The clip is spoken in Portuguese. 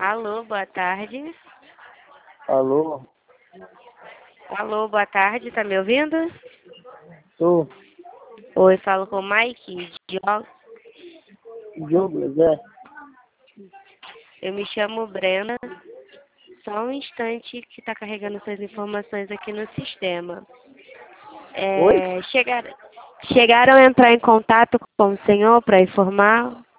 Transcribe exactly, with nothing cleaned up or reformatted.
Alô, boa tarde. Alô? Alô, boa tarde, tá me ouvindo? Tô. Oi, falo com o Mike, de Ó- Douglas, é? Eu me chamo Brena. Só um instante que tá carregando suas informações aqui no sistema. Oi? É, chegar, chegaram a entrar em contato com o senhor para informar?